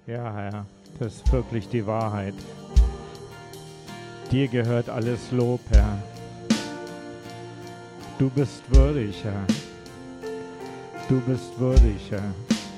Ja, Herr, das ist wirklich die Wahrheit. Dir gehört alles Lob, Herr. Du bist würdig, Herr. Du bist würdig, Herr.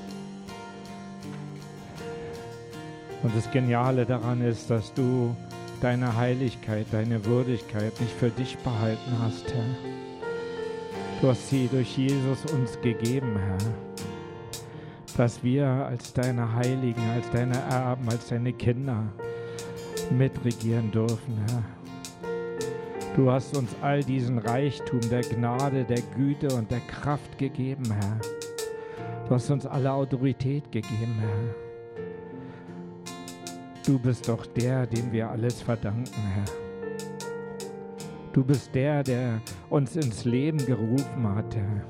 Und das Geniale daran ist, dass du deine Heiligkeit, deine Würdigkeit nicht für dich behalten hast, Herr. Du hast sie durch Jesus uns gegeben, Herr. Dass wir als deine Heiligen, als deine Erben, als deine Kinder mitregieren dürfen, Herr. Du hast uns all diesen Reichtum der Gnade, der Güte und der Kraft gegeben, Herr. Du hast uns alle Autorität gegeben, Herr. Du bist doch der, dem wir alles verdanken, Herr. Du bist der, der uns ins Leben gerufen hat, Herr.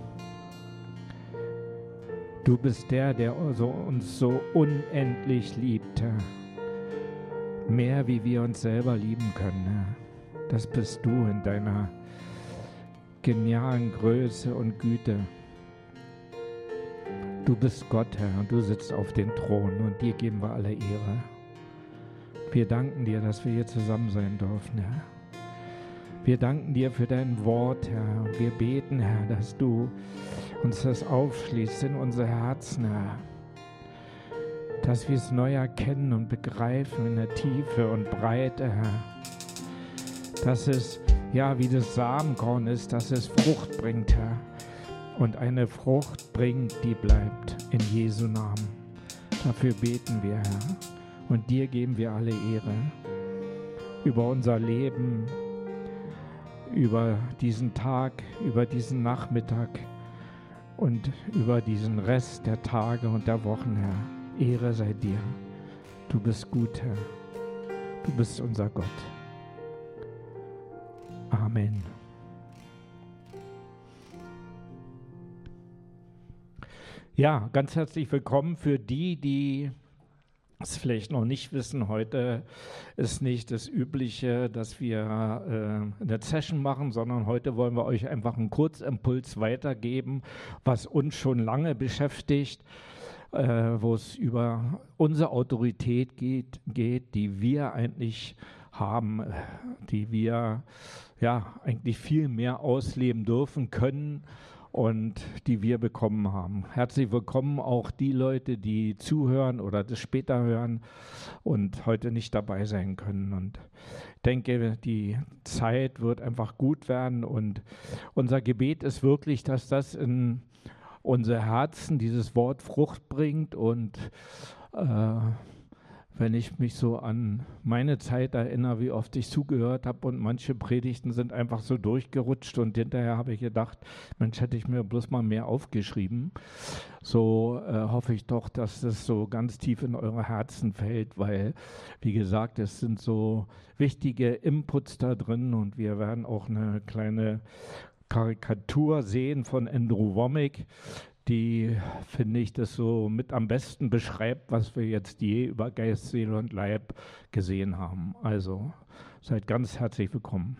Du bist der, der uns so unendlich liebt, Herr. Mehr, wie wir uns selber lieben können, Herr. Das bist du in deiner genialen Größe und Güte. Du bist Gott, Herr, und du sitzt auf dem Thron und dir geben wir alle Ehre. Wir danken dir, dass wir hier zusammen sein dürfen, Herr. Wir danken dir für dein Wort, Herr, und wir beten, Herr, dass du uns das aufschließt in unsere Herzen, Herr. Dass wir es neu erkennen und begreifen in der Tiefe und Breite, Herr. Dass es, ja, wie das Samenkorn ist, dass es Frucht bringt, Herr. Und eine Frucht bringt, die bleibt, in Jesu Namen. Dafür beten wir, Herr. Und dir geben wir alle Ehre über unser Leben, über diesen Tag, über diesen Nachmittag und über diesen Rest der Tage und der Wochen, Herr. Ehre sei dir. Du bist gut, Herr. Du bist unser Gott. Amen. Ja, ganz herzlich willkommen für die es vielleicht noch nicht wissen. Heute ist nicht das Übliche, dass wir eine Session machen, sondern heute wollen wir euch einfach einen Kurzimpuls weitergeben, was uns schon lange beschäftigt, wo es über unsere Autorität geht, die wir eigentlich haben, die wir ja eigentlich viel mehr ausleben dürfen können und die wir bekommen haben. Herzlich willkommen auch die Leute, die zuhören oder das später hören und heute nicht dabei sein können. Und ich denke, die Zeit wird einfach gut werden und unser Gebet ist wirklich, dass das in unsere Herzen dieses Wort Frucht bringt und wenn ich mich so an meine Zeit erinnere, wie oft ich zugehört habe und manche Predigten sind einfach so durchgerutscht und hinterher habe ich gedacht, Mensch, hätte ich mir bloß mal mehr aufgeschrieben. So hoffe ich doch, dass das so ganz tief in eure Herzen fällt, weil, wie gesagt, es sind so wichtige Inputs da drin und wir werden auch eine kleine Karikatur sehen von Andrew Wommack, die, finde ich, das so mit am besten beschreibt, was wir jetzt je über Geist, Seele und Leib gesehen haben. Also seid ganz herzlich willkommen.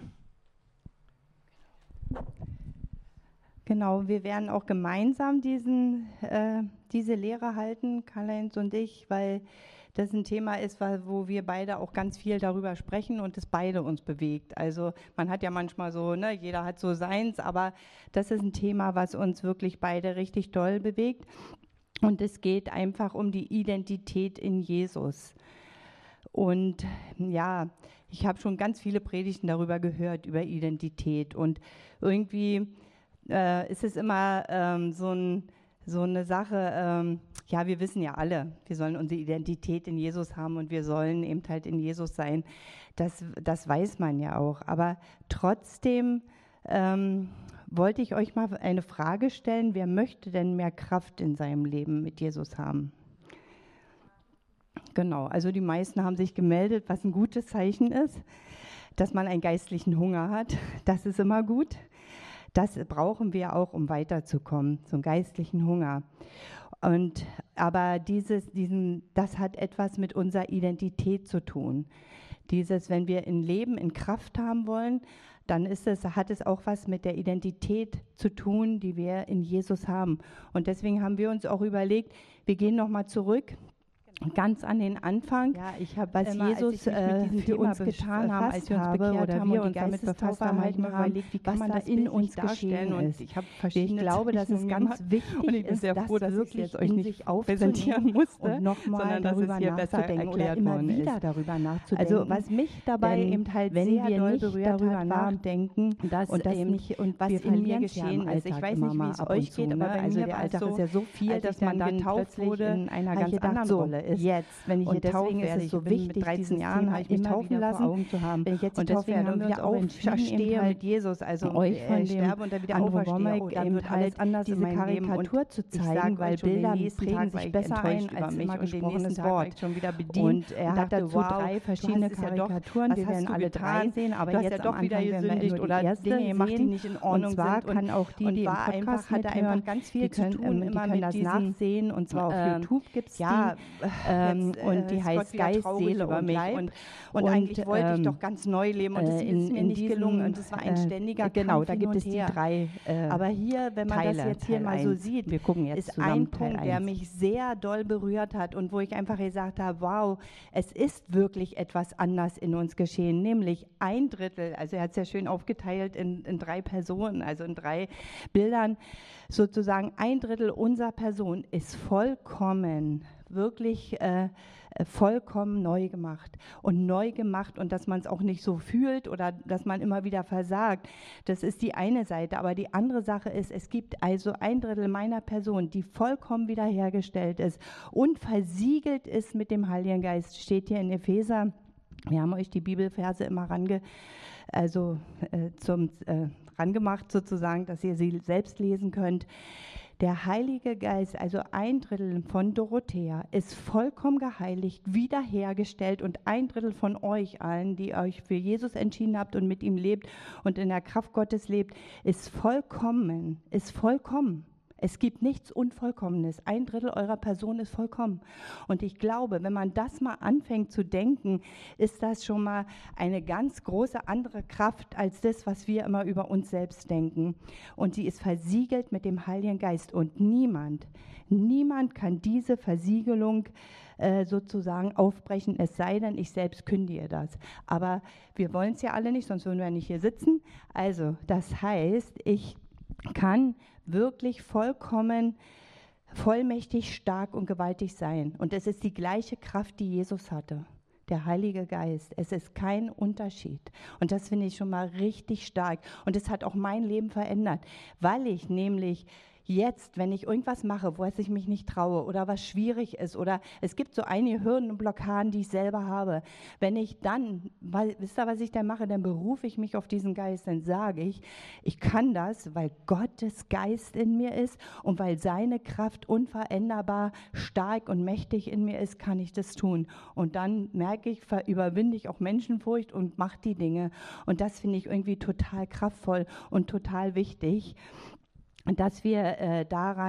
Genau, wir werden auch gemeinsam diese Lehre halten, Karl-Heinz und ich, weil das ein Thema ist, wo wir beide auch ganz viel darüber sprechen und es beide uns bewegt. Also man hat ja manchmal so, ne, jeder hat so seins, aber das ist ein Thema, was uns wirklich beide richtig doll bewegt. Und es geht einfach um die Identität in Jesus. Und ja, ich habe schon ganz viele Predigten darüber gehört, über Identität. Und irgendwie ist es immer so eine Sache, ja, wir wissen ja alle, wir sollen unsere Identität in Jesus haben und wir sollen eben halt in Jesus sein. Das weiß man ja auch. Aber trotzdem wollte ich euch mal eine Frage stellen. Wer möchte denn mehr Kraft in seinem Leben mit Jesus haben? Genau, also die meisten haben sich gemeldet, was ein gutes Zeichen ist, dass man einen geistlichen Hunger hat. Das ist immer gut. Das brauchen wir auch, um weiterzukommen, so einen geistlichen Hunger. Aber das hat etwas mit unserer Identität zu tun. Wenn wir ein Leben in Kraft haben wollen, dann hat es auch was mit der Identität zu tun, die wir in Jesus haben. Und deswegen haben wir uns auch überlegt, wir gehen nochmal zurück ganz an den Anfang, Ja, ich habe was Jesus für uns getan haben, als wir uns bekehrt haben und damit befasst haben, habe ich mir überlegt, wie kann man das in uns geschehen ist. Ich glaube, dass es ganz wichtig ist, das wirklich in sich aufzunehmen und nochmal darüber nachzudenken oder immer wieder darüber nachzudenken. Also was mich dabei eben halt wenn wir nicht darüber nachdenken, dass und das nicht und was in mir geschehen ist. Ich weiß nicht, wie es euch geht, aber bei mir der Alltag ist ja so viel, dass man dann getauft wurde in einer ganz anderen Rolle ist. Jetzt, wenn ich hier taufe, ist es so wichtig, mit 13 Jahren habe ich mich taufen lassen, wenn ich jetzt getauft werde und wieder auferstehe mit Jesus, also euch von sterbe und dann wieder auferstehe, dann wird alles anders diese Karikatur zu zeigen, weil Bilder prägen sich besser ein als immer gesprochenes Wort. Und er hatte so 3 verschiedene Karikaturen, wir werden alle 3 sehen, aber jetzt doch wieder gesündigt oder Dinge gemacht, die nicht in Ordnung sind. Und zwar kann auch die im Podcast mithören, ganz viel zu tun, immer mit das nachsehen und zwar auf YouTube gibt es die. Und die heißt Geist, Seele und Leib. Und eigentlich wollte ich doch ganz neu leben und das ist mir nicht gelungen. Und es war ein ständiger Kampf da gibt es die 3 aber hier, wenn man Teile, das jetzt hier mal so sieht, wir gucken jetzt ist ein Punkt, der mich sehr doll berührt hat und wo ich einfach gesagt habe, wow, es ist wirklich etwas anders in uns geschehen, nämlich 1/3, also er hat es ja schön aufgeteilt in 3 Personen, also in 3 Bildern, sozusagen 1/3 unserer Person ist vollkommen wirklich vollkommen neu gemacht und dass man es auch nicht so fühlt oder dass man immer wieder versagt. Das ist die eine Seite, aber die andere Sache ist, es gibt also 1/3 meiner Person, die vollkommen wiederhergestellt ist und versiegelt ist mit dem Heiligen Geist, steht hier in Epheser. Wir haben euch die Bibelverse immer rangemacht sozusagen, dass ihr sie selbst lesen könnt. Der Heilige Geist, also 1/3 von Dorothea, ist vollkommen geheiligt, wiederhergestellt und 1/3 von euch allen, die euch für Jesus entschieden habt und mit ihm lebt und in der Kraft Gottes lebt, ist vollkommen, ist vollkommen. Es gibt nichts Unvollkommenes. 1/3 eurer Person ist vollkommen. Und ich glaube, wenn man das mal anfängt zu denken, ist das schon mal eine ganz große andere Kraft als das, was wir immer über uns selbst denken. Und sie ist versiegelt mit dem Heiligen Geist. Und niemand kann diese Versiegelung sozusagen aufbrechen, es sei denn, ich selbst kündige das. Aber wir wollen es ja alle nicht, sonst würden wir nicht hier sitzen. Also, das heißt, ich kann wirklich vollkommen, vollmächtig, stark und gewaltig sein. Und es ist die gleiche Kraft, die Jesus hatte, der Heilige Geist. Es ist kein Unterschied. Und das finde ich schon mal richtig stark. Und es hat auch mein Leben verändert, weil ich nämlich jetzt, wenn ich irgendwas mache, wo ich mich nicht traue oder was schwierig ist oder es gibt so einige Hürden und Blockaden, die ich selber habe, wenn ich dann, wisst ihr, was ich dann mache, dann berufe ich mich auf diesen Geist, dann sage ich kann das, weil Gottes Geist in mir ist und weil seine Kraft unveränderbar stark und mächtig in mir ist, kann ich das tun. Und dann merke ich, überwinde ich auch Menschenfurcht und mache die Dinge. Und das finde ich irgendwie total kraftvoll und total wichtig, dass wir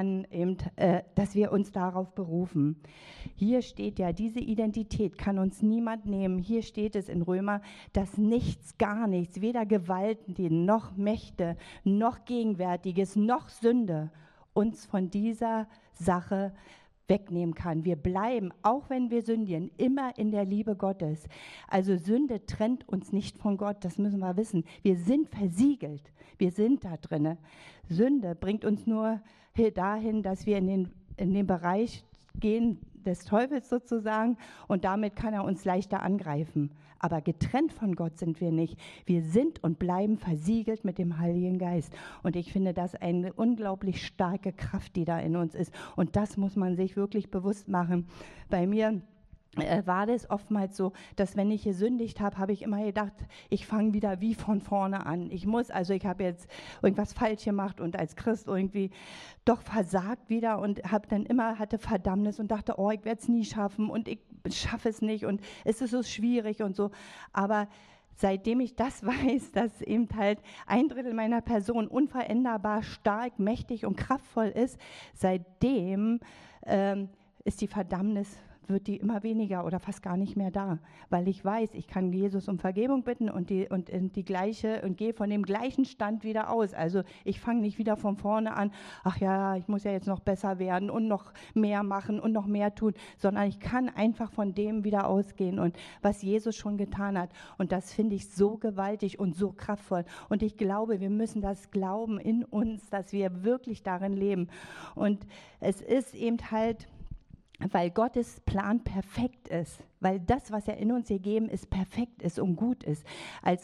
dass wir uns darauf berufen. Hier steht ja, diese Identität kann uns niemand nehmen. Hier steht es in Römer, dass nichts, gar nichts, weder Gewalten, noch Mächte, noch Gegenwärtiges, noch Sünde uns von dieser Sache wegnehmen kann. Wir bleiben, auch wenn wir sündigen, immer in der Liebe Gottes. Also Sünde trennt uns nicht von Gott, das müssen wir wissen. Wir sind versiegelt, wir sind da drin. Sünde bringt uns nur dahin, dass wir in den Bereich gehen des Teufels sozusagen und damit kann er uns leichter angreifen. Aber getrennt von Gott sind wir nicht. Wir sind und bleiben versiegelt mit dem Heiligen Geist. Und ich finde das eine unglaublich starke Kraft, die da in uns ist. Und das muss man sich wirklich bewusst machen. Bei mir war das oftmals so, dass wenn ich gesündigt habe, habe ich immer gedacht, ich fange wieder wie von vorne an. Ich habe jetzt irgendwas falsch gemacht und als Christ irgendwie doch versagt wieder und hatte Verdammnis und dachte, oh, ich werde es nie schaffen und ich schaffe es nicht und es ist so schwierig und so. Aber seitdem ich das weiß, dass eben halt 1/3 meiner Person unveränderbar stark, mächtig und kraftvoll ist, seitdem ist die Verdammnis wird die immer weniger oder fast gar nicht mehr da, weil ich weiß, ich kann Jesus um Vergebung bitten und gehe von dem gleichen Stand wieder aus. Also ich fange nicht wieder von vorne an, ach ja, ich muss ja jetzt noch besser werden und noch mehr machen und noch mehr tun, sondern ich kann einfach von dem wieder ausgehen und was Jesus schon getan hat. Und das finde ich so gewaltig und so kraftvoll. Und ich glaube, wir müssen das glauben in uns, dass wir wirklich darin leben. Und es ist eben halt, weil Gottes Plan perfekt ist, weil das, was er in uns gegeben ist, perfekt ist und gut ist. Als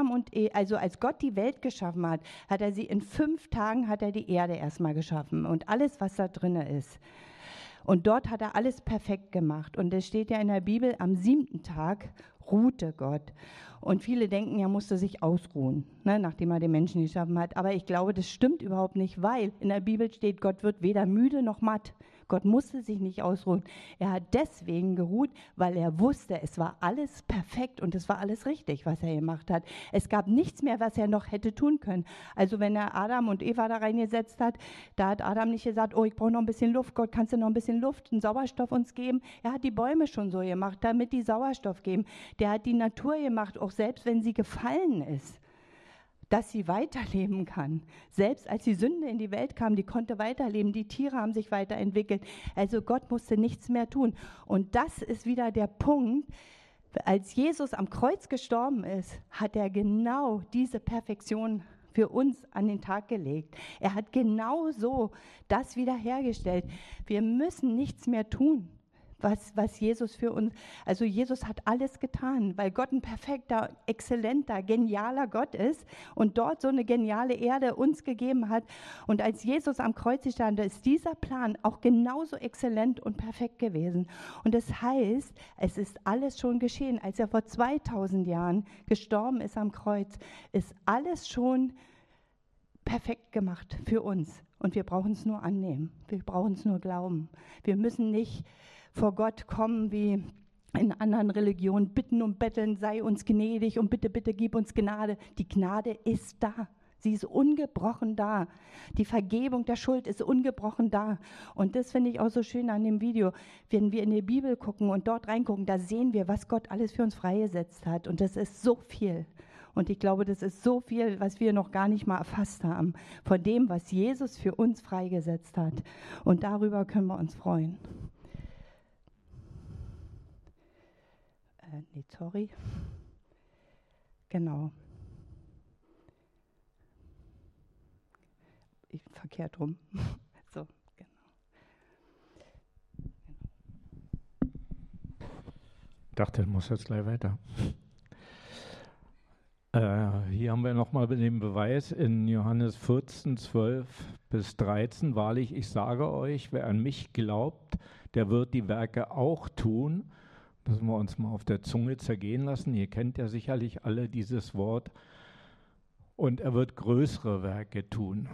als Gott die Welt geschaffen hat, hat er sie in 5 Tagen, hat er die Erde erstmal geschaffen und alles, was da drin ist. Und dort hat er alles perfekt gemacht. Und es steht ja in der Bibel, am 7. Tag ruhte Gott. Und viele denken, er musste sich ausruhen, ne, nachdem er den Menschen geschaffen hat. Aber ich glaube, das stimmt überhaupt nicht, weil in der Bibel steht, Gott wird weder müde noch matt. Gott musste sich nicht ausruhen. Er hat deswegen geruht, weil er wusste, es war alles perfekt und es war alles richtig, was er gemacht hat. Es gab nichts mehr, was er noch hätte tun können. Also wenn er Adam und Eva da reingesetzt hat, da hat Adam nicht gesagt, oh, ich brauche noch ein bisschen Luft. Gott, kannst du noch ein bisschen Luft, einen Sauerstoff uns geben? Er hat die Bäume schon so gemacht, damit die Sauerstoff geben. Der hat die Natur gemacht, auch selbst wenn sie gefallen ist, dass sie weiterleben kann. Selbst als die Sünde in die Welt kam, die konnte weiterleben, die Tiere haben sich weiterentwickelt. Also Gott musste nichts mehr tun. Und das ist wieder der Punkt, als Jesus am Kreuz gestorben ist, hat er genau diese Perfektion für uns an den Tag gelegt. Er hat genau so das wiederhergestellt. Wir müssen nichts mehr tun. Was Jesus für uns, also Jesus hat alles getan, weil Gott ein perfekter, exzellenter, genialer Gott ist und dort so eine geniale Erde uns gegeben hat. Und als Jesus am Kreuz stand, ist dieser Plan auch genauso exzellent und perfekt gewesen. Und das heißt, es ist alles schon geschehen. Als er vor 2000 Jahren gestorben ist am Kreuz, ist alles schon perfekt gemacht für uns. Und wir brauchen es nur annehmen. Wir brauchen es nur glauben. Wir müssen nicht vor Gott kommen wie in anderen Religionen, bitten und betteln, sei uns gnädig und bitte, bitte gib uns Gnade. Die Gnade ist da. Sie ist ungebrochen da. Die Vergebung der Schuld ist ungebrochen da. Und das finde ich auch so schön an dem Video. Wenn wir in die Bibel gucken und dort reingucken, da sehen wir, was Gott alles für uns freigesetzt hat. Und das ist so viel. Und ich glaube, das ist so viel, was wir noch gar nicht mal erfasst haben, von dem, was Jesus für uns freigesetzt hat. Und darüber können wir uns freuen. Sorry. Genau. Verkehrt rum. So, genau. Ich dachte, ich muss jetzt gleich weiter. Hier haben wir nochmal den Beweis in Johannes 14, 12 bis 13. Wahrlich, ich sage euch, wer an mich glaubt, der wird die Werke auch tun. Müssen wir uns mal auf der Zunge zergehen lassen. Ihr kennt ja sicherlich alle dieses Wort. Und er wird größere Werke tun.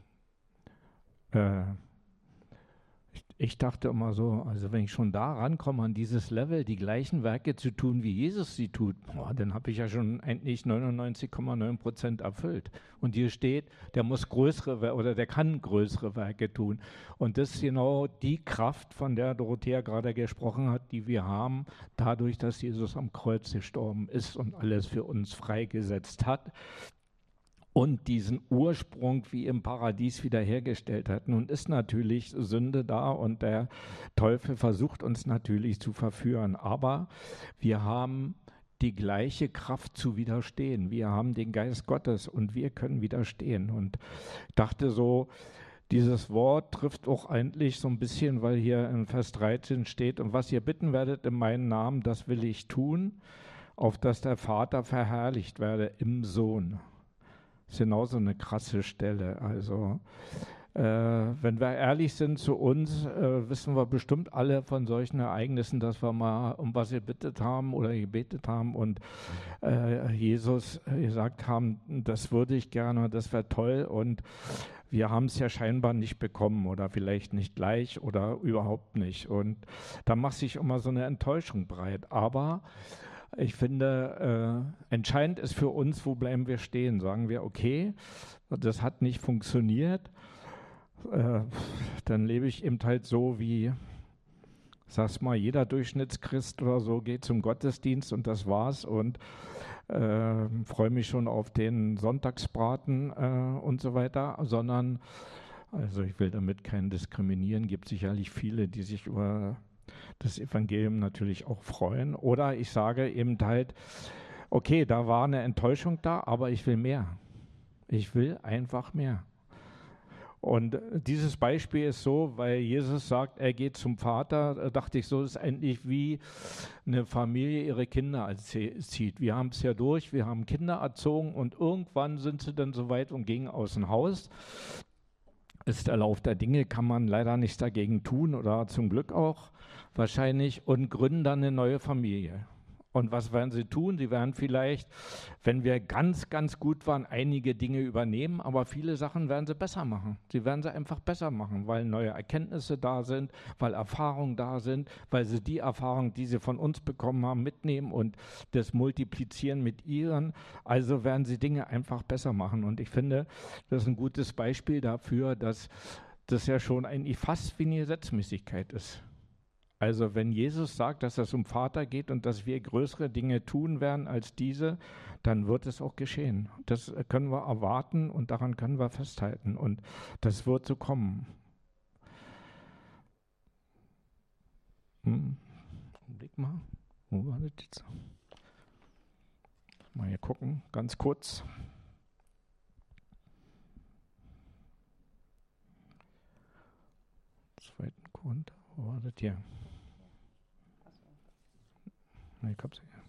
Ich dachte immer so, also wenn ich schon da rankomme an dieses Level, die gleichen Werke zu tun, wie Jesus sie tut, dann habe ich ja schon eigentlich 99,9% erfüllt. Und hier steht, der muss größere oder der kann größere Werke tun. Und das ist genau die Kraft, von der Dorothea gerade gesprochen hat, die wir haben, dadurch, dass Jesus am Kreuz gestorben ist und alles für uns freigesetzt hat. Und diesen Ursprung wie im Paradies wiederhergestellt hat. Nun ist natürlich Sünde da und der Teufel versucht uns natürlich zu verführen. Aber wir haben die gleiche Kraft zu widerstehen. Wir haben den Geist Gottes und wir können widerstehen. Und dachte so, dieses Wort trifft auch eigentlich so ein bisschen, weil hier in Vers 13 steht, und was ihr bitten werdet in meinem Namen, das will ich tun, auf dass der Vater verherrlicht werde im Sohn. Das ist genauso eine krasse Stelle. Also wenn wir ehrlich sind zu uns, wissen wir bestimmt alle von solchen Ereignissen, dass wir mal um was gebetet haben oder gebetet haben und Jesus gesagt haben, das würde ich gerne, das wäre toll, und wir haben es ja scheinbar nicht bekommen oder vielleicht nicht gleich oder überhaupt nicht. Und da macht sich immer so eine Enttäuschung breit. Aber ich finde, entscheidend ist für uns, wo bleiben wir stehen? Sagen wir, okay, das hat nicht funktioniert, dann lebe ich eben halt so, wie Sag's mal, jeder Durchschnittschrist oder so geht zum Gottesdienst und das war's und freue mich schon auf den Sonntagsbraten und so weiter, sondern, also ich will damit keinen diskriminieren, gibt sicherlich viele, die sich über das Evangelium natürlich auch freuen. Oder ich sage eben halt, okay, da war eine Enttäuschung da, aber ich will mehr. Ich will einfach mehr. Und dieses Beispiel ist so, weil Jesus sagt, er geht zum Vater, da dachte ich so, das ist eigentlich wie eine Familie ihre Kinder erzieht. Wir haben es ja durch, wir haben Kinder erzogen und irgendwann sind sie dann so weit und gingen aus dem Haus. Ist der Lauf der Dinge, kann man leider nichts dagegen tun oder zum Glück auch wahrscheinlich und gründen dann eine neue Familie. Und was werden sie tun? Sie werden vielleicht, wenn wir ganz, ganz gut waren, einige Dinge übernehmen, aber viele Sachen werden sie besser machen. Sie werden sie einfach besser machen, weil neue Erkenntnisse da sind, weil Erfahrungen da sind, weil sie die Erfahrungen, die sie von uns bekommen haben, mitnehmen und das multiplizieren mit ihren. Also werden sie Dinge einfach besser machen. Und ich finde, das ist ein gutes Beispiel dafür, dass das ja schon eigentlich fast wie eine Gesetzmäßigkeit ist. Also wenn Jesus sagt, dass es um Vater geht und dass wir größere Dinge tun werden als diese, dann wird es auch geschehen. Das können wir erwarten und daran können wir festhalten und das wird so kommen. Blick mal, wo war das jetzt? Mal hier gucken, ganz kurz. Zweiten Grund, wo war das hier? Ich hab's hier.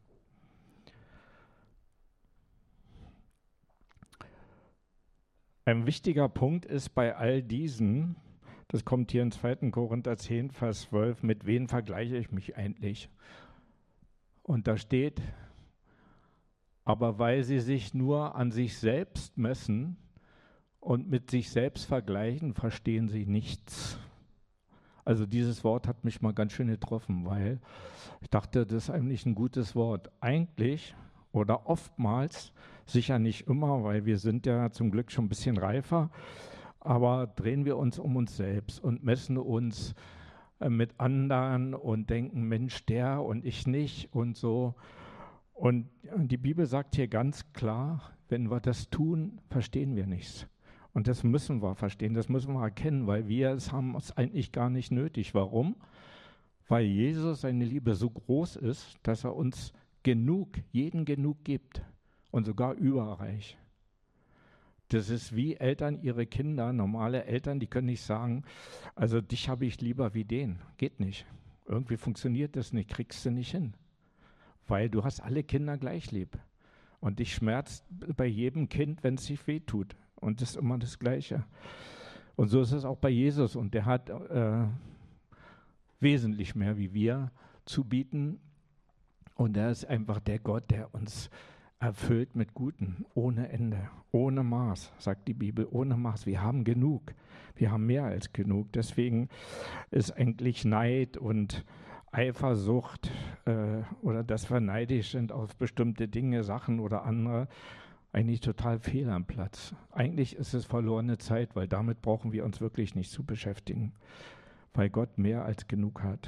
Ein wichtiger Punkt ist bei all diesen, das kommt hier in 2. Korinther 10, Vers 12, mit wem vergleiche ich mich eigentlich? Und da steht, aber weil sie sich nur an sich selbst messen und mit sich selbst vergleichen, verstehen sie nichts. Also dieses Wort hat mich mal ganz schön getroffen, weil ich dachte, das ist eigentlich ein gutes Wort. Eigentlich oder oftmals, sicher nicht immer, weil wir sind ja zum Glück schon ein bisschen reifer, aber drehen wir uns um uns selbst und messen uns mit anderen und denken, Mensch, der und ich nicht und so. Und die Bibel sagt hier ganz klar, wenn wir das tun, verstehen wir nichts. Und das müssen wir verstehen, das müssen wir erkennen, weil wir haben es eigentlich gar nicht nötig. Warum? Weil Jesus, seine Liebe so groß ist, dass er uns jeden genug gibt und sogar überreich. Das ist wie Eltern ihre Kinder, normale Eltern, die können nicht sagen, also dich habe ich lieber wie den. Geht nicht. Irgendwie funktioniert das nicht, kriegst du nicht hin. Weil du hast alle Kinder gleich lieb. Und dich schmerzt bei jedem Kind, wenn es sich wehtut. Und das ist immer das Gleiche. Und so ist es auch bei Jesus. Und der hat wesentlich mehr wie wir zu bieten. Und er ist einfach der Gott, der uns erfüllt mit Guten, ohne Ende, ohne Maß, sagt die Bibel, ohne Maß. Wir haben genug. Wir haben mehr als genug. Deswegen ist eigentlich Neid und Eifersucht oder dass wir neidisch sind auf bestimmte Dinge, Sachen oder andere, eigentlich total fehl am Platz. Eigentlich ist es verlorene Zeit, weil damit brauchen wir uns wirklich nicht zu beschäftigen, weil Gott mehr als genug hat.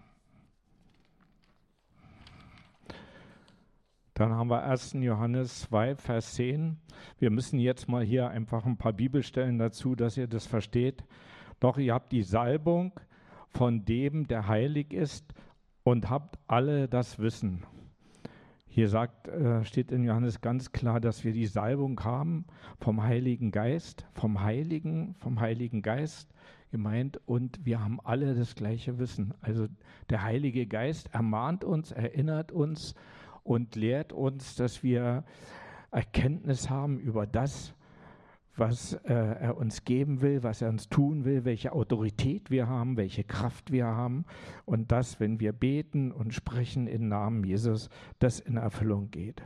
Dann haben wir 1. Johannes 2, Vers 10. Wir müssen jetzt mal hier einfach ein paar Bibelstellen dazu, dass ihr das versteht. Doch ihr habt die Salbung von dem, der heilig ist, und habt alle das Wissen. Hier steht in Johannes ganz klar, dass wir die Salbung haben vom Heiligen Geist, vom Heiligen Geist gemeint, und wir haben alle das gleiche Wissen. Also der Heilige Geist ermahnt uns, erinnert uns und lehrt uns, dass wir Erkenntnis haben über das, was er uns geben will, was er uns tun will, welche Autorität wir haben, welche Kraft wir haben, und dass, wenn wir beten und sprechen im Namen Jesus, das in Erfüllung geht.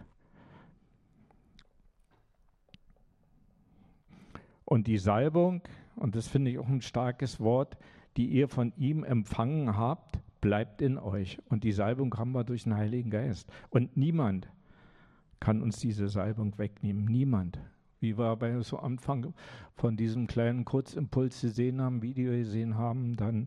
Und die Salbung, und das finde ich auch ein starkes Wort, die ihr von ihm empfangen habt, bleibt in euch. Und die Salbung haben wir durch den Heiligen Geist. Und niemand kann uns diese Salbung wegnehmen. Niemand. wie wir bei so Anfang von diesem kleinen Kurzimpuls gesehen haben, Video gesehen haben, dann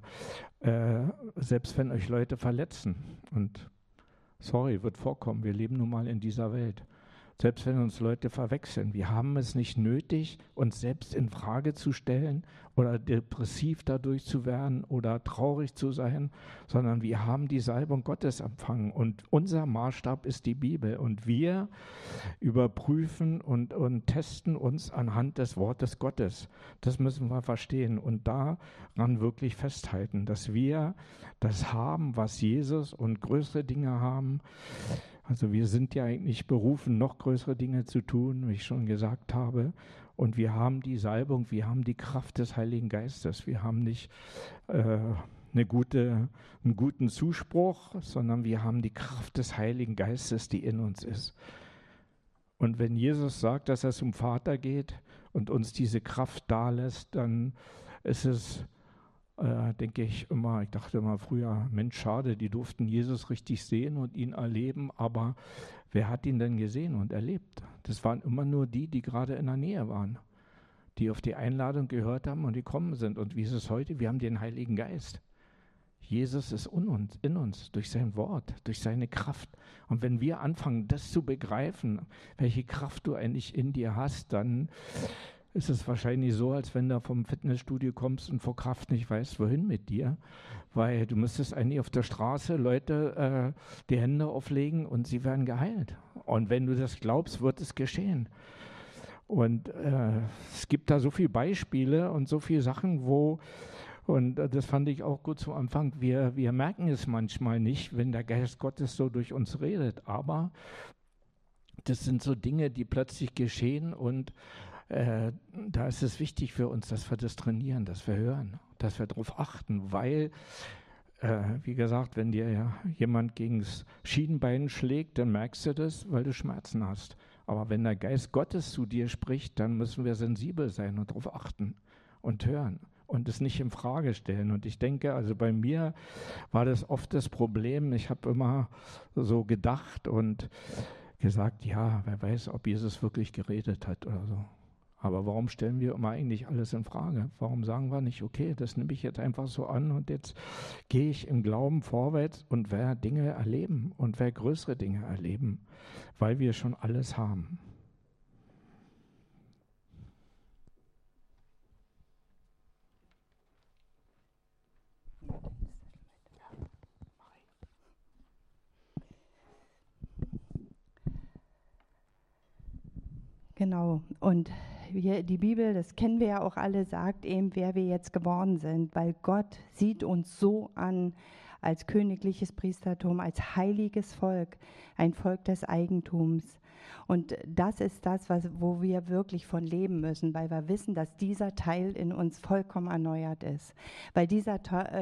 selbst wenn euch Leute verletzen, und sorry, wird vorkommen, wir leben nun mal in dieser Welt. Selbst wenn uns Leute verwechseln, wir haben es nicht nötig, uns selbst in Frage zu stellen oder depressiv dadurch zu werden oder traurig zu sein, sondern wir haben die Salbung Gottes empfangen und unser Maßstab ist die Bibel und wir überprüfen und testen uns anhand des Wortes Gottes. Das müssen wir verstehen und daran wirklich festhalten, dass wir das haben, was Jesus und größere Dinge haben. Also wir sind ja eigentlich berufen, noch größere Dinge zu tun, wie ich schon gesagt habe. Und wir haben die Salbung, wir haben die Kraft des Heiligen Geistes. Wir haben nicht einen guten Zuspruch, sondern wir haben die Kraft des Heiligen Geistes, die in uns ist. Und wenn Jesus sagt, dass er zum Vater geht und uns diese Kraft dalässt, dann ist es denke ich immer, ich dachte immer früher, Mensch, schade, die durften Jesus richtig sehen und ihn erleben, aber wer hat ihn denn gesehen und erlebt? Das waren immer nur die gerade in der Nähe waren, die auf die Einladung gehört haben und die gekommen sind. Und wie ist es heute? Wir haben den Heiligen Geist. Jesus ist in uns, durch sein Wort, durch seine Kraft. Und wenn wir anfangen, das zu begreifen, welche Kraft du eigentlich in dir hast, dann ist es wahrscheinlich so, als wenn du vom Fitnessstudio kommst und vor Kraft nicht weißt, wohin mit dir. Weil du müsstest eigentlich auf der Straße Leute die Hände auflegen und sie werden geheilt. Und wenn du das glaubst, wird es geschehen. Und es gibt da so viele Beispiele und so viele Sachen, und das fand ich auch gut zum Anfang, wir merken es manchmal nicht, wenn der Geist Gottes so durch uns redet. Aber das sind so Dinge, die plötzlich geschehen und da ist es wichtig für uns, dass wir das trainieren, dass wir hören, dass wir darauf achten, weil, wie gesagt, wenn dir ja jemand gegen das Schienbein schlägt, dann merkst du das, weil du Schmerzen hast. Aber wenn der Geist Gottes zu dir spricht, dann müssen wir sensibel sein und darauf achten und hören und es nicht in Frage stellen. Und ich denke, also bei mir war das oft das Problem, ich habe immer so gedacht und gesagt, ja, wer weiß, ob Jesus wirklich geredet hat oder so. Aber warum stellen wir immer eigentlich alles in Frage? Warum sagen wir nicht, okay, das nehme ich jetzt einfach so an und jetzt gehe ich im Glauben vorwärts und werde Dinge erleben und werde größere Dinge erleben, weil wir schon alles haben. Genau, und die Bibel, das kennen wir ja auch alle, sagt eben, wer wir jetzt geworden sind, weil Gott sieht uns so an als königliches Priestertum, als heiliges Volk, ein Volk des Eigentums. Und das ist das, wo wir wirklich von leben müssen, weil wir wissen, dass dieser Teil in uns vollkommen erneuert ist. Weil dieser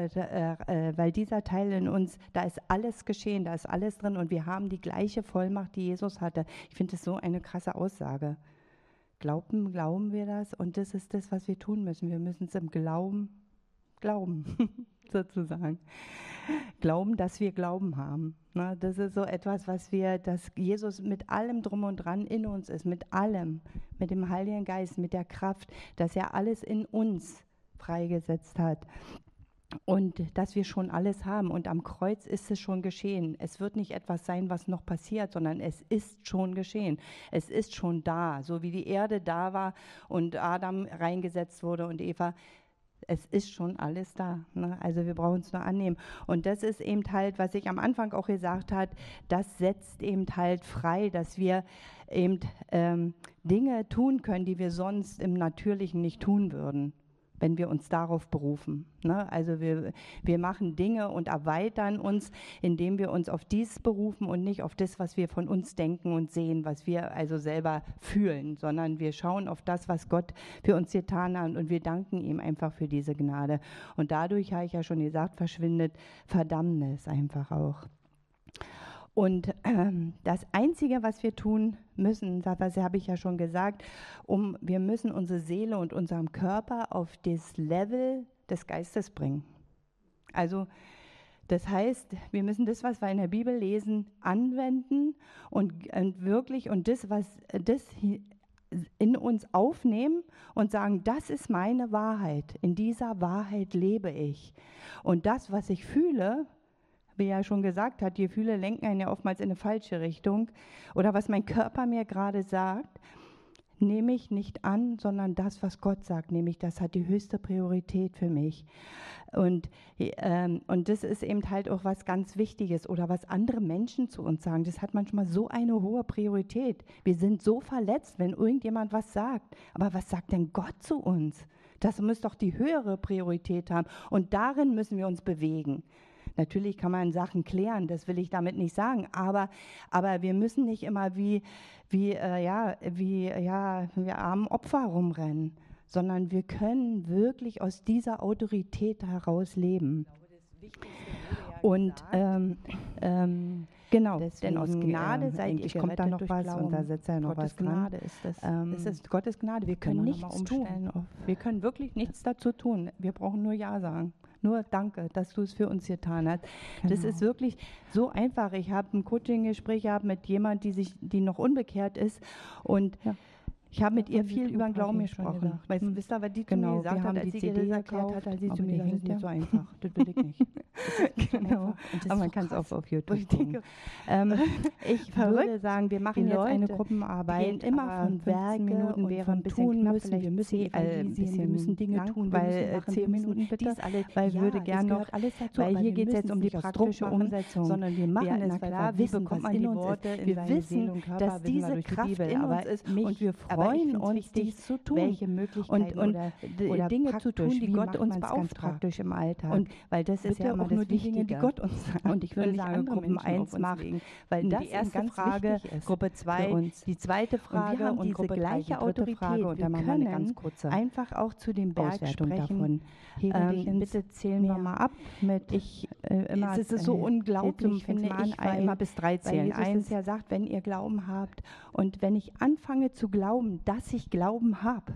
Teil in uns, da ist alles geschehen, da ist alles drin und wir haben die gleiche Vollmacht, die Jesus hatte. Ich finde das so eine krasse Aussage. Glauben wir das? Und das ist das, was wir tun müssen. Wir müssen es im Glauben, sozusagen. Glauben, dass wir Glauben haben. Ne? Das ist so etwas, dass Jesus mit allem Drum und Dran in uns ist, mit allem, mit dem Heiligen Geist, mit der Kraft, dass er alles in uns freigesetzt hat. Und dass wir schon alles haben. Und am Kreuz ist es schon geschehen. Es wird nicht etwas sein, was noch passiert, sondern es ist schon geschehen. Es ist schon da. So wie die Erde da war und Adam reingesetzt wurde und Eva. Es ist schon alles da. Ne? Also wir brauchen es nur annehmen. Und das ist eben halt, was ich am Anfang auch gesagt habe, das setzt eben halt frei, dass wir eben Dinge tun können, die wir sonst im Natürlichen nicht tun würden, wenn wir uns darauf berufen. Ne? Also wir machen Dinge und erweitern uns, indem wir uns auf dies berufen und nicht auf das, was wir von uns denken und sehen, was wir also selber fühlen, sondern wir schauen auf das, was Gott für uns getan hat und wir danken ihm einfach für diese Gnade. Und dadurch, habe ich ja schon gesagt, verschwindet Verdammnis einfach auch. Und das Einzige, was wir tun müssen, das habe ich ja schon gesagt, wir müssen unsere Seele und unseren Körper auf das Level des Geistes bringen. Also das heißt, wir müssen das, was wir in der Bibel lesen, anwenden und wirklich und das in uns aufnehmen und sagen, das ist meine Wahrheit. In dieser Wahrheit lebe ich. Und das, was ich fühle, wie er schon gesagt hat, die Gefühle lenken einen ja oftmals in eine falsche Richtung. Oder was mein Körper mir gerade sagt, nehme ich nicht an, sondern das, was Gott sagt, nämlich das hat die höchste Priorität für mich. Und das ist eben halt auch was ganz Wichtiges oder was andere Menschen zu uns sagen. Das hat manchmal so eine hohe Priorität. Wir sind so verletzt, wenn irgendjemand was sagt. Aber was sagt denn Gott zu uns? Das muss doch die höhere Priorität haben. Und darin müssen wir uns bewegen. Natürlich kann man Sachen klären, das will ich damit nicht sagen, aber wir müssen nicht immer wie arme Opfer rumrennen, sondern wir können wirklich aus dieser Autorität heraus leben. Und genau, deswegen, denn aus Gnade seid ihr kommt da noch was Glauben. Und da setzt er noch Gottes was dran. Gnade ist das. Es ist Gottes Gnade. Wir können nichts tun. Wir können wirklich nichts dazu tun. Wir brauchen nur Ja sagen. Nur danke, dass du es für uns getan hast. Genau. Das ist wirklich so einfach. Ich habe ein Coaching-Gespräch gehabt mit jemand, die noch unbekehrt ist und ich habe mit ihr viel über den Glauben gesprochen. Wisst ihr, was die zu mir gesagt hat, als sie ihr das erklärt hat, als sie zu mir gesagt hat, das ist nicht so einfach. Das will ich nicht. Genau. Aber man kann es auch auf YouTube gucken. Ich würde sagen, wir machen jetzt eine Gruppenarbeit, immer von Minuten während tun müssen. Wir müssen Dinge tun, weil 10 Minuten bitte, weil ich würde gerne noch, weil hier geht es jetzt um die praktische Umsetzung, sondern wir machen es, weil wir wissen, was in uns ist. Wir wissen, dass diese Kraft in uns ist und wir freuen uns, dies zu tun, welche Möglichkeiten oder Dinge zu tun, die Gott uns beauftragt im Alltag. Und weil das ist ja auch nur die Dinge, die Gott uns sagt. Und ich würde sagen, Gruppen 1 machen, weil das die erste Frage, Gruppe 2, die zweite Frage und Gruppe 3 gleiche Autorität. Und dann machen wir eine ganz kurze einfach auch zu dem Berg sprechen. Bitte zählen wir mal ab mit es ist so unglaublich, finde ich, weil immer bis 3 zählen. Weil Jesus ja sagt, wenn ihr Glauben habt und wenn ich anfange zu glauben, dass ich Glauben habe,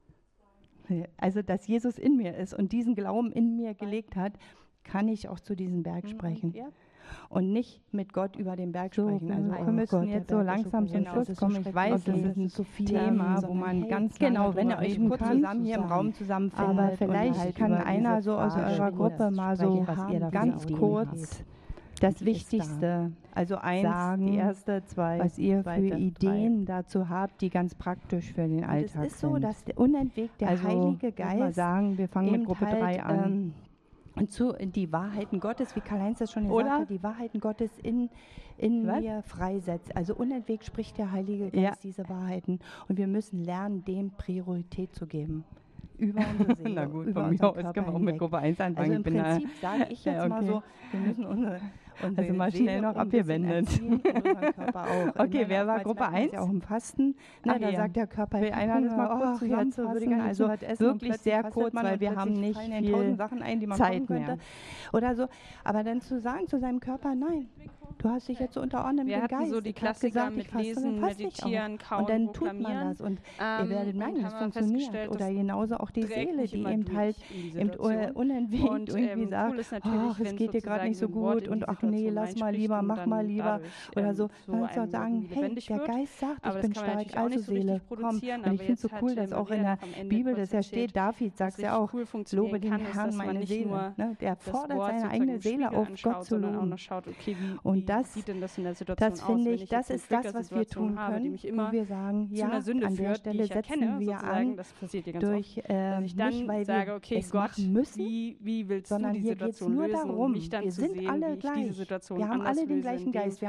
also dass Jesus in mir ist und diesen Glauben in mir gelegt hat, kann ich auch zu diesem Berg sprechen. Und nicht mit Gott über den Berg sprechen. Also wir müssen jetzt so langsam zum Schluss kommen. Ich weiß, das ist ein so Thema, wo man ganz genau, wenn ihr euch kurz zusammen hier im Raum zusammenfindet. Aber vielleicht kann einer so aus eurer Gruppe mal so ganz kurz das Wichtigste, also sagen, die erste, zwei, was ihr für Ideen dazu habt, die ganz praktisch für den Alltag sind. Es ist so, dass der unentwegt der Heilige Geist, sagen, wir fangen mit Gruppe 3 an. Und die Wahrheiten Gottes, wie Karl-Heinz das schon gesagt hat, die Wahrheiten Gottes in mir freisetzt. Also unentwegt spricht der Heilige Geist diese Wahrheiten. Und wir müssen lernen, dem Priorität zu geben. Über unsere Seele. Na gut, von mir aus können wir auch mit Gruppe 1 anfangen. Also im Prinzip sage ich jetzt mal so, wir müssen unsere also mal schnell noch abgewendet. Okay, wer war Gruppe 1? Ja auch im Fasten. Na, da sagt der Körper, will einer das mal kurz zusammenfassen? Also wirklich sehr kurz, weil wir haben nicht viel Zeit mehr. Oder so. Aber dann zu sagen zu seinem Körper, nein, du hast dich jetzt unterordnet mit dem Geist. Wir hatten so die Klassiker mit Lesen, Meditieren, Kauen, und dann tut man das. Und ihr werdet merken, das funktioniert. Oder genauso auch die Seele, die eben halt unentwegt irgendwie sagt, es geht dir gerade nicht so gut und ach nee, lass mal lieber, mach mal lieber oder so. Man muss auch sagen, hey, der Geist sagt, ich bin stark, also Seele, komm. Und ich finde es so cool, dass auch in der Bibel das ja steht, David sagt ja auch, lobe den Herrn meine Seele. Der fordert seine eigene Seele auf, Gott zu loben. Und das finde ich, das ist das, was wir tun können, wo wir sagen, ja, an der Stelle setzen wir an, durch nicht, weil wir es machen müssen, sondern hier geht es nur darum, wir sind alle gleich. Wir haben alle den gleichen Geist,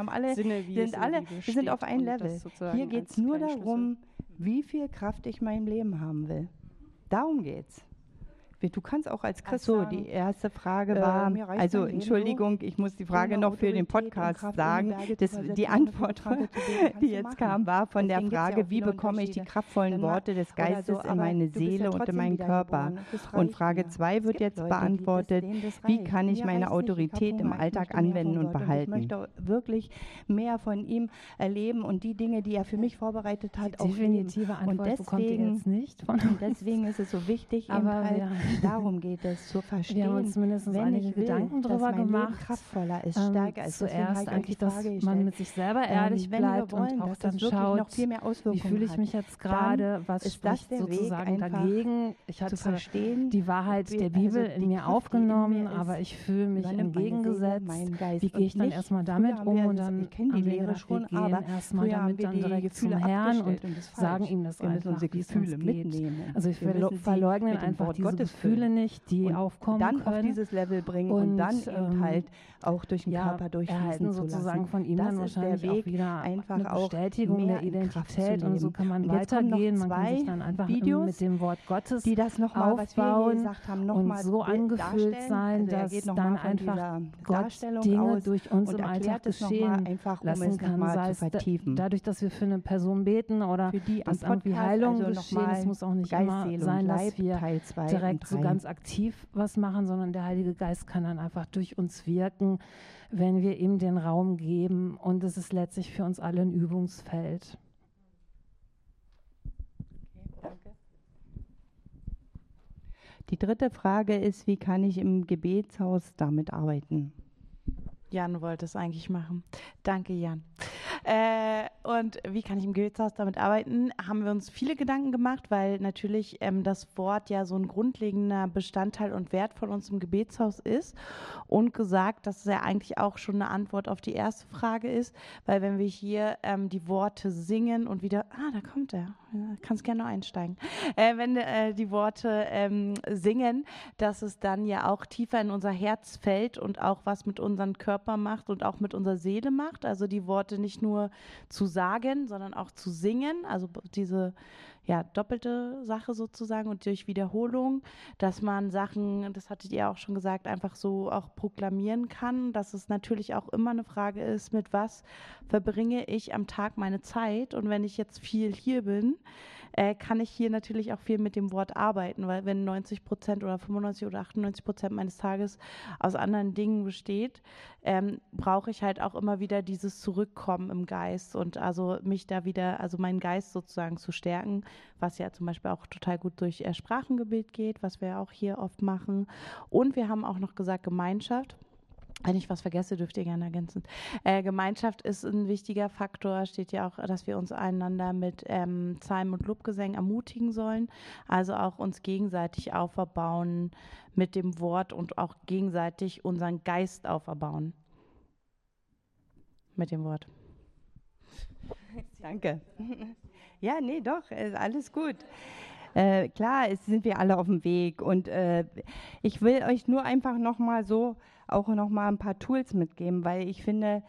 wir sind auf einem Level. Hier geht es nur darum, wie viel Kraft ich in meinem Leben haben will. Darum geht's. Du kannst auch als Christ sagen, die erste Frage war, also Entschuldigung, ich muss die Frage noch für den Podcast sagen, die Antwort, die jetzt kam, war von der Frage, wie bekomme ich die kraftvollen Worte des Geistes in meine Seele und in meinen Körper? Und Frage 2 wird jetzt beantwortet, wie kann ich meine Autorität im Alltag anwenden und behalten? Ich möchte wirklich mehr von ihm erleben und die Dinge, die er für mich vorbereitet hat, auch definitive Antwort bekommt ihr jetzt nicht von uns. Und deswegen ist es so wichtig, aber Darum geht es, zu verstehen. Wir haben uns mindestens einige Gedanken darüber gemacht. Kraftvoller ist, stärker ist. Zuerst eigentlich, dass man mit sich selber ehrlich bleibt und auch dann schaut, noch viel mehr wie fühle ich mich jetzt gerade, was spricht sozusagen dagegen. Ich hatte die Wahrheit der Bibel in mir aufgenommen, aber ich fühle mich entgegengesetzt. Wie gehe ich dann erstmal damit um? Und dann haben wir gedacht, wir gehen erstmal damit dann direkt zum Herrn und sagen ihm das einfach, wie es uns geht. Also ich verleugnen einfach diese Gefühle nicht, die aufkommen dann können. Auf dieses Level bringen und dann eben halt auch durch den Körper durchfließen zu sozusagen lassen. Von ihm dann wahrscheinlich auch wieder eine Bestätigung der Identität und so kann man weitergehen. Man kann sich dann einfach mit dem Wort Gottes die das noch mal, aufbauen haben, noch und mal so angefüllt sein, dass dann einfach Gott Dinge durch uns im Alltag geschehen lassen kann. Sei es dadurch, dass wir für eine Person beten oder dass irgendwie Heilung geschehen. Es muss auch nicht immer sein, dass wir direkt so ganz aktiv was machen, sondern der Heilige Geist kann dann einfach durch uns wirken, wenn wir ihm den Raum geben. Und es ist letztlich für uns alle ein Übungsfeld. Okay, danke. Die dritte Frage ist, wie kann ich im Gebetshaus damit arbeiten? Jan wollte es eigentlich machen. Danke, Jan. Und wie kann ich im Gebetshaus damit arbeiten? Haben wir uns viele Gedanken gemacht, weil natürlich das Wort ja so ein grundlegender Bestandteil und Wert von uns im Gebetshaus ist und gesagt, dass es ja eigentlich auch schon eine Antwort auf die erste Frage ist, weil wenn wir hier die Worte singen und wieder, da kommt er, kannst gerne noch einsteigen, wenn die Worte singen, dass es dann ja auch tiefer in unser Herz fällt und auch was mit unserem Körper macht und auch mit unserer Seele macht, also die Worte nicht nur zu sagen, sondern auch zu singen, also diese doppelte Sache sozusagen und durch Wiederholung, dass man Sachen, das hattet ihr auch schon gesagt, einfach so auch proklamieren kann, dass es natürlich auch immer eine Frage ist, mit was verbringe ich am Tag meine Zeit und wenn ich jetzt viel hier bin, kann ich hier natürlich auch viel mit dem Wort arbeiten, weil wenn 90% oder 95% oder 98% meines Tages aus anderen Dingen besteht, brauche ich halt auch immer wieder dieses Zurückkommen im Geist und also mich da wieder, also meinen Geist sozusagen zu stärken, was ja zum Beispiel auch total gut durch Sprachengebet geht, was wir ja auch hier oft machen. Und wir haben auch noch gesagt Gemeinschaft. Wenn ich was vergesse, dürft ihr gerne ergänzen. Gemeinschaft ist ein wichtiger Faktor, steht ja auch, dass wir uns einander mit Psalmen und Lobgesängen ermutigen sollen, also auch uns gegenseitig auferbauen mit dem Wort und auch gegenseitig unseren Geist auferbauen mit dem Wort. Danke. Ja, nee, doch, ist alles gut. Klar, sind wir alle auf dem Weg und ich will euch nur einfach nochmal ein paar Tools mitgeben, weil ich finde,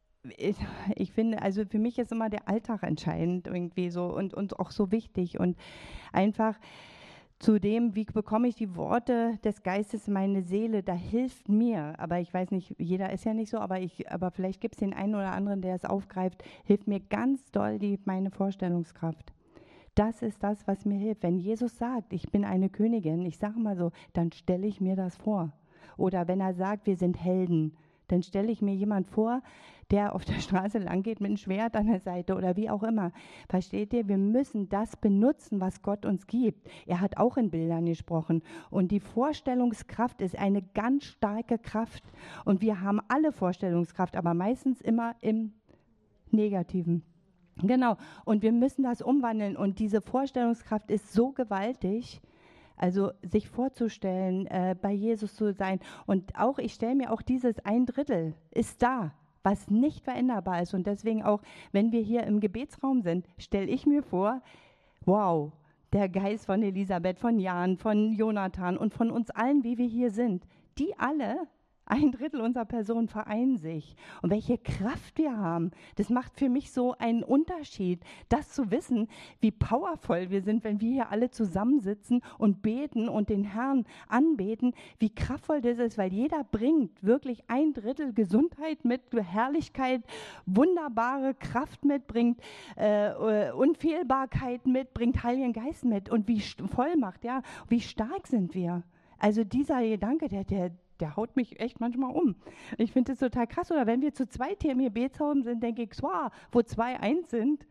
also für mich ist immer der Alltag entscheidend irgendwie so und auch so wichtig und einfach zu dem, wie bekomme ich die Worte des Geistes in meine Seele, da hilft mir, aber ich weiß nicht, jeder ist ja nicht so, aber vielleicht gibt es den einen oder anderen, der es aufgreift, hilft mir ganz doll meine Vorstellungskraft. Das ist das, was mir hilft. Wenn Jesus sagt, ich bin eine Königin, ich sage mal so, dann stelle ich mir das vor. Oder wenn er sagt, wir sind Helden, dann stelle ich mir jemand vor, der auf der Straße lang geht mit einem Schwert an der Seite oder wie auch immer. Versteht ihr? Wir müssen das benutzen, was Gott uns gibt. Er hat auch in Bildern gesprochen. Und die Vorstellungskraft ist eine ganz starke Kraft. Und wir haben alle Vorstellungskraft, aber meistens immer im Negativen. Genau, und wir müssen das umwandeln und diese Vorstellungskraft ist so gewaltig, also sich vorzustellen, bei Jesus zu sein und auch, ich stelle mir auch dieses 1/3 ist da, was nicht veränderbar ist und deswegen auch, wenn wir hier im Gebetsraum sind, stelle ich mir vor, wow, der Geist von Elisabeth, von Jan, von Jonathan und von uns allen, wie wir hier sind, die alle 1/3 unserer Person vereinen sich. Und welche Kraft wir haben, das macht für mich so einen Unterschied, das zu wissen, wie powervoll wir sind, wenn wir hier alle zusammensitzen und beten und den Herrn anbeten, wie kraftvoll das ist, weil jeder bringt wirklich 1/3 Gesundheit mit, Herrlichkeit, wunderbare Kraft mit, bringt Unfehlbarkeit mit, bringt Heiligen Geist mit und wie Vollmacht, ja, wie stark sind wir. Also dieser Gedanke, der haut mich echt manchmal um. Ich finde das total krass. Oder wenn wir zu zweit hier im Gebetsraum sind, denke ich, wow, wo 2 eins sind,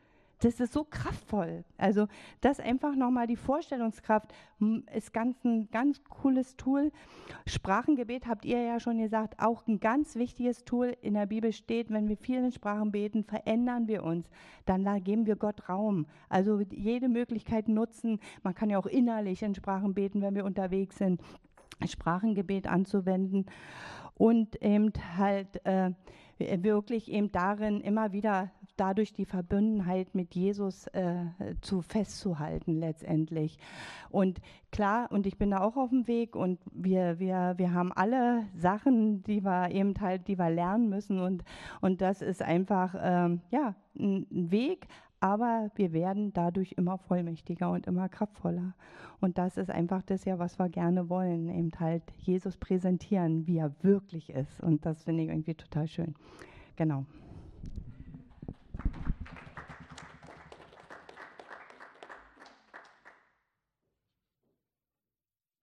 das ist so kraftvoll. Also das einfach nochmal die Vorstellungskraft ist ein ganz cooles Tool. Sprachengebet habt ihr ja schon gesagt, auch ein ganz wichtiges Tool. In der Bibel steht, wenn wir viel in Sprachen beten, verändern wir uns. Dann geben wir Gott Raum. Also jede Möglichkeit nutzen. Man kann ja auch innerlich in Sprachen beten, wenn wir unterwegs sind, Sprachengebet anzuwenden. Und eben halt wirklich eben darin immer wieder dadurch die Verbundenheit mit Jesus festzuhalten letztendlich. Und klar, und ich bin da auch auf dem Weg und wir haben alle Sachen, die wir lernen müssen und das ist einfach ein Weg, aber wir werden dadurch immer vollmächtiger und immer kraftvoller. Und das ist einfach das ja, was wir gerne wollen, eben halt Jesus präsentieren, wie er wirklich ist. Und das finde ich irgendwie total schön. Genau.